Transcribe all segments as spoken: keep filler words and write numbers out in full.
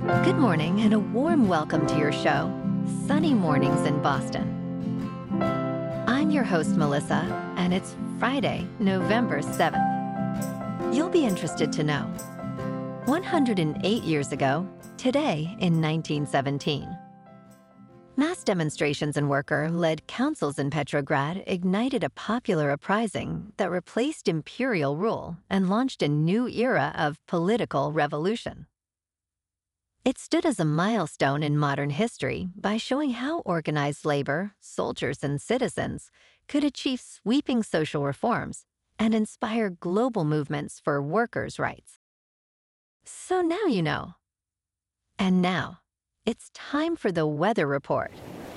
Good morning and a warm welcome to your show, Sunny Mornings in Boston. I'm your host, Melissa, and it's Friday, November seventh. You'll be interested to know, one hundred eight years ago, today in nineteen seventeen, mass demonstrations and worker-led councils in Petrograd ignited a popular uprising that replaced imperial rule and launched a new era of political revolution. It stood as a milestone in modern history by showing how organized labor, soldiers, and citizens could achieve sweeping social reforms and inspire global movements for workers' rights. So now you know. And now, it's time for the weather report.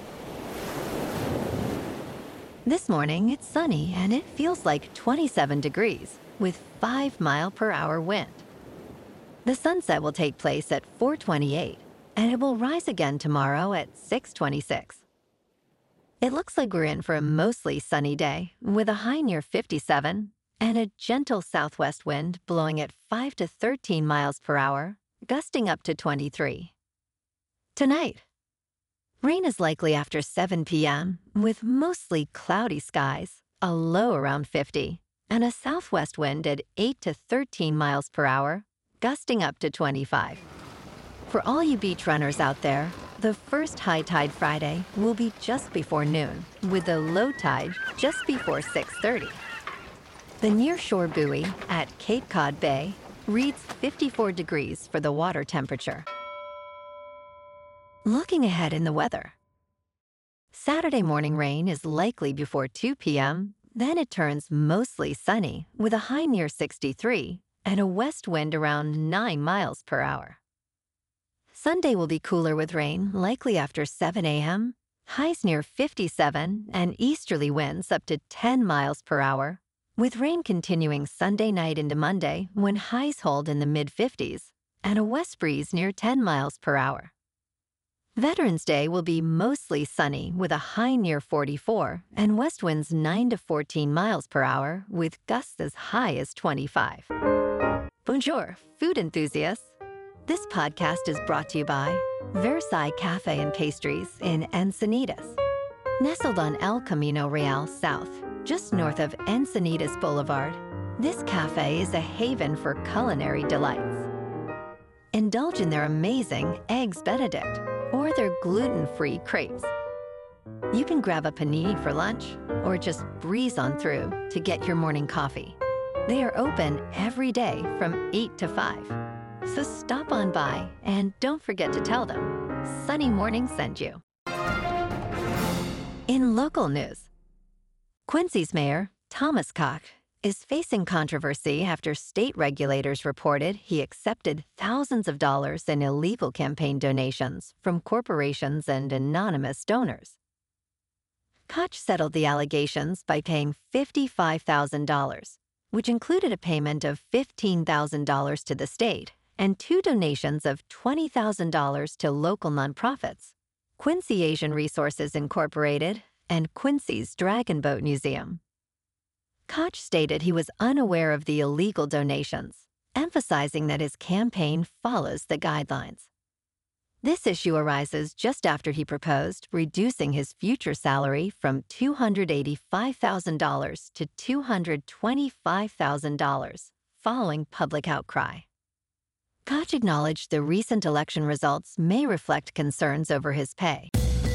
This morning, it's sunny and it feels like twenty-seven degrees with five mile per hour wind. The sunset will take place at four twenty-eight, and it will rise again tomorrow at six twenty-six. It looks like we're in for a mostly sunny day, with a high near fifty-seven and a gentle southwest wind blowing at five to thirteen miles per hour, gusting up to twenty-three. Tonight, rain is likely after seven p m, with mostly cloudy skies, a low around fifty, and a southwest wind at eight to thirteen miles per hour, gusting up to twenty-five. For all you beach runners out there, the first high tide Friday will be just before noon, with the low tide just before six thirty. The nearshore buoy at Cape Cod Bay reads fifty-four degrees for the water temperature. Looking ahead in the weather. Saturday morning rain is likely before two p m, then it turns mostly sunny with a high near sixty-three and a west wind around nine miles per hour. Sunday will be cooler with rain, likely after seven a m, highs near fifty-seven and easterly winds up to ten miles per hour, with rain continuing Sunday night into Monday when highs hold in the mid-fifties and a west breeze near ten miles per hour. Veterans Day will be mostly sunny with a high near forty-four and west winds nine to fourteen miles per hour with gusts as high as twenty-five. Bonjour, food enthusiasts. This podcast is brought to you by Versailles Cafe and Pastries in Encinitas. Nestled on El Camino Real South, just north of Encinitas Boulevard, this cafe is a haven for culinary delights. Indulge in their amazing Eggs Benedict or their gluten-free crepes. You can grab a panini for lunch or just breeze on through to get your morning coffee. They are open every day from eight to five. So stop on by and don't forget to tell them Sunny Morning sent you. In local news, Quincy's mayor, Thomas Koch, is facing controversy after state regulators reported he accepted thousands of dollars in illegal campaign donations from corporations and anonymous donors. Koch settled the allegations by paying fifty-five thousand dollars, which included a payment of fifteen thousand dollars to the state and two donations of twenty thousand dollars to local nonprofits, Quincy Asian Resources Incorporated and Quincy's Dragon Boat Museum. Koch stated he was unaware of the illegal donations, emphasizing that his campaign follows the guidelines. This issue arises just after he proposed reducing his future salary from two hundred eighty-five thousand dollars to two hundred twenty-five thousand dollars following public outcry. Koch acknowledged the recent election results may reflect concerns over his pay.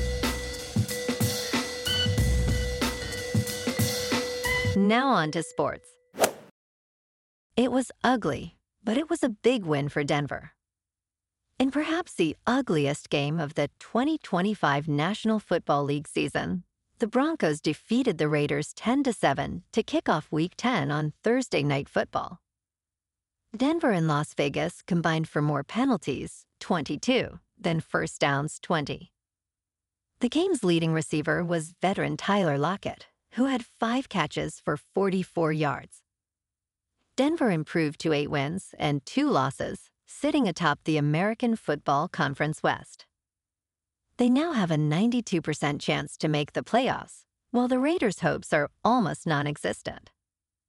Now on to sports. It was ugly, but it was a big win for Denver. In perhaps the ugliest game of the twenty twenty-five National Football League season, the Broncos defeated the Raiders ten to seven to kick off Week ten on Thursday Night Football. Denver and Las Vegas combined for more penalties, twenty-two, than first downs, twenty. The game's leading receiver was veteran Tyler Lockett, who had five catches for forty-four yards. Denver improved to eight wins and two losses, sitting atop the American Football Conference West. They now have a ninety-two percent chance to make the playoffs, while the Raiders' hopes are almost non-existent.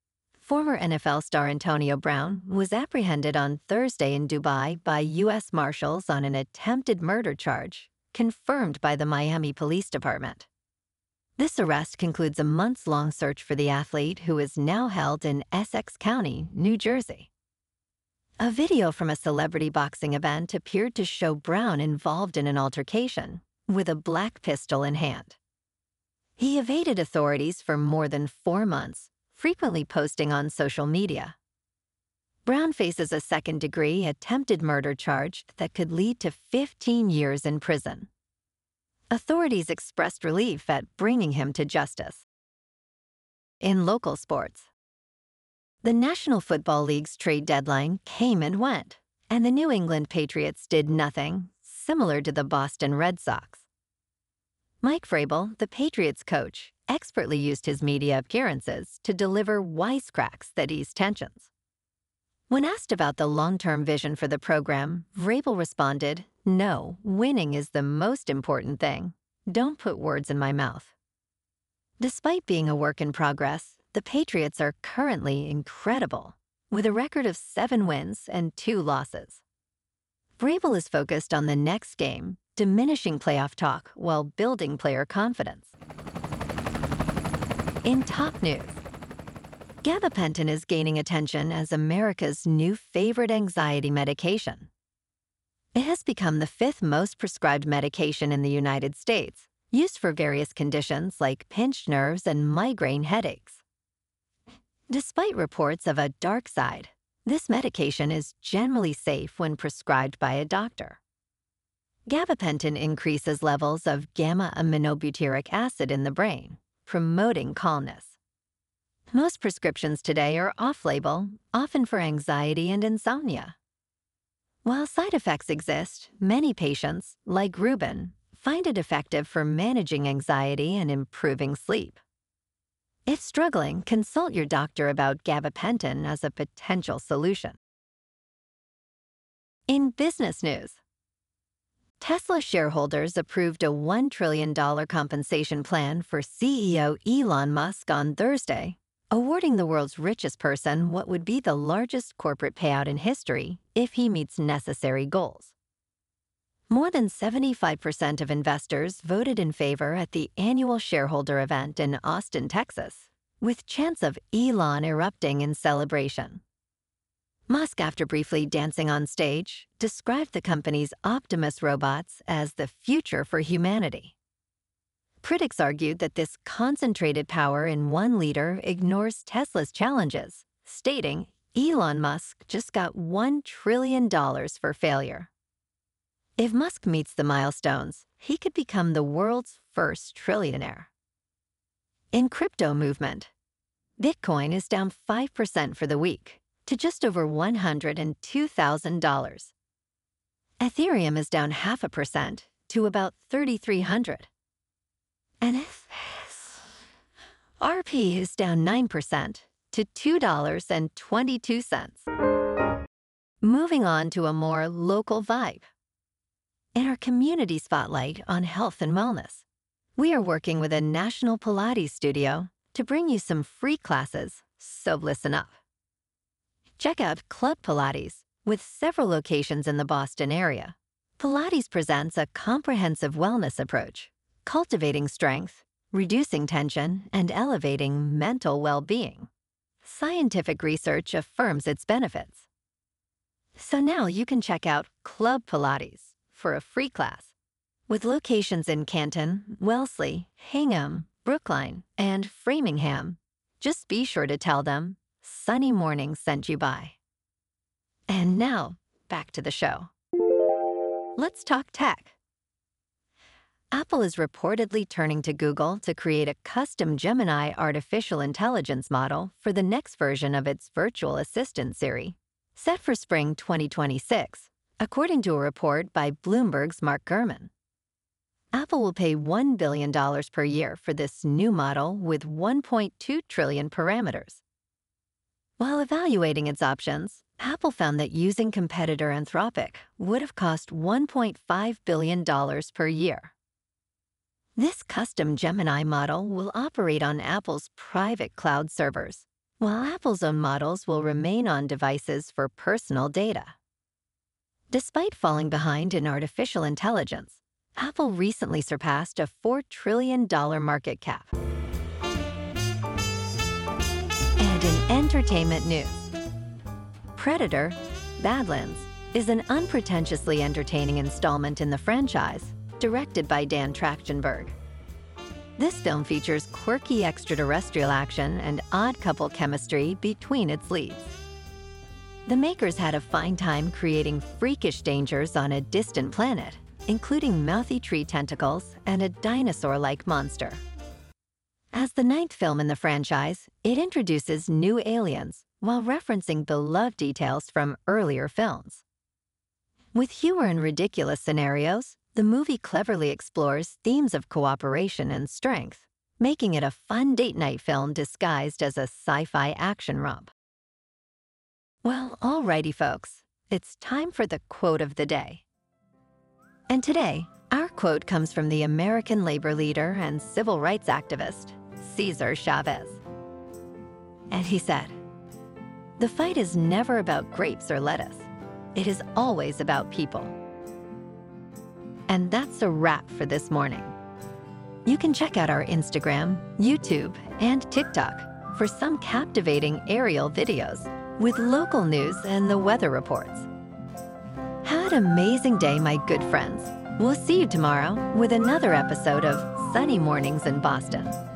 Former N F L star Antonio Brown was apprehended on Thursday in Dubai by U S Marshals on an attempted murder charge, confirmed by the Miami Police Department. This arrest concludes a months-long search for the athlete, who is now held in Essex County, New Jersey. A video from a celebrity boxing event appeared to show Brown involved in an altercation, with a black pistol in hand. He evaded authorities for more than four months, frequently posting on social media. Brown faces a second-degree attempted murder charge that could lead to fifteen years in prison. Authorities expressed relief at bringing him to justice. In local sports, the National Football League's trade deadline came and went, and the New England Patriots did nothing, similar to the Boston Red Sox. Mike Vrabel, the Patriots coach, expertly used his media appearances to deliver wisecracks that eased tensions. When asked about the long-term vision for the program, Vrabel responded, "No, winning is the most important thing. Don't put words in my mouth." Despite being a work in progress, the Patriots are currently incredible, with a record of seven wins and two losses. Vrabel is focused on the next game, diminishing playoff talk while building player confidence. In top news, gabapentin is gaining attention as America's new favorite anxiety medication. It has become the fifth most prescribed medication in the United States, used for various conditions like pinched nerves and migraine headaches. Despite reports of a dark side, this medication is generally safe when prescribed by a doctor. Gabapentin increases levels of gamma-aminobutyric acid in the brain, promoting calmness. Most prescriptions today are off-label, often for anxiety and insomnia. While side effects exist, many patients, like Ruben, find it effective for managing anxiety and improving sleep. If struggling, consult your doctor about gabapentin as a potential solution. In business news, Tesla shareholders approved a one trillion dollars compensation plan for C E O Elon Musk on Thursday, awarding the world's richest person what would be the largest corporate payout in history if he meets necessary goals. More than seventy-five percent of investors voted in favor at the annual shareholder event in Austin, Texas, with chants of Elon erupting in celebration. Musk, after briefly dancing on stage, described the company's Optimus robots as the future for humanity. Critics argued that this concentrated power in one leader ignores Tesla's challenges, stating Elon Musk just got one trillion dollars for failure. If Musk meets the milestones, he could become the world's first trillionaire. In crypto movement, Bitcoin is down five percent for the week, to just over one hundred two thousand dollars. Ethereum is down half a percent to about thirty-three hundred. And R P is down nine percent to two dollars and twenty-two cents. Moving on to a more local vibe. In our community spotlight on health and wellness, we are working with a national Pilates studio to bring you some free classes, so listen up. Check out Club Pilates, with several locations in the Boston area. Pilates presents a comprehensive wellness approach, cultivating strength, reducing tension, and elevating mental well-being. Scientific research affirms its benefits. So now you can check out Club Pilates for a free class. With locations in Canton, Wellesley, Hingham, Brookline, and Framingham, just be sure to tell them Sunny Morning sent you by. And now, back to the show. Let's talk tech. Apple is reportedly turning to Google to create a custom Gemini artificial intelligence model for the next version of its virtual assistant Siri, set for spring twenty twenty-six, according to a report by Bloomberg's Mark Gurman. Apple will pay one billion dollars per year for this new model with one point two trillion parameters. While evaluating its options, Apple found that using competitor Anthropic would have cost one point five billion dollars per year. This custom Gemini model will operate on Apple's private cloud servers, while Apple's own models will remain on devices for personal data. Despite falling behind in artificial intelligence, Apple recently surpassed a four trillion dollars market cap. And in entertainment news, Predator: Badlands is an unpretentiously entertaining installment in the franchise, directed by Dan Trachtenberg. This film features quirky extraterrestrial action and odd couple chemistry between its leads. The makers had a fine time creating freakish dangers on a distant planet, including mouthy tree tentacles and a dinosaur-like monster. As the ninth film in the franchise, it introduces new aliens while referencing beloved details from earlier films. With humor and ridiculous scenarios, the movie cleverly explores themes of cooperation and strength, making it a fun date night film disguised as a sci-fi action romp. Well, alrighty folks, it's time for the quote of the day. And today, our quote comes from the American labor leader and civil rights activist, Cesar Chavez. And he said, "The fight is never about grapes or lettuce. It is always about people." And that's a wrap for this morning. You can check out our Instagram, YouTube, and TikTok for some captivating aerial videos with local news and the weather reports. Have an amazing day, my good friends. We'll see you tomorrow with another episode of Sunny Mornings in Boston.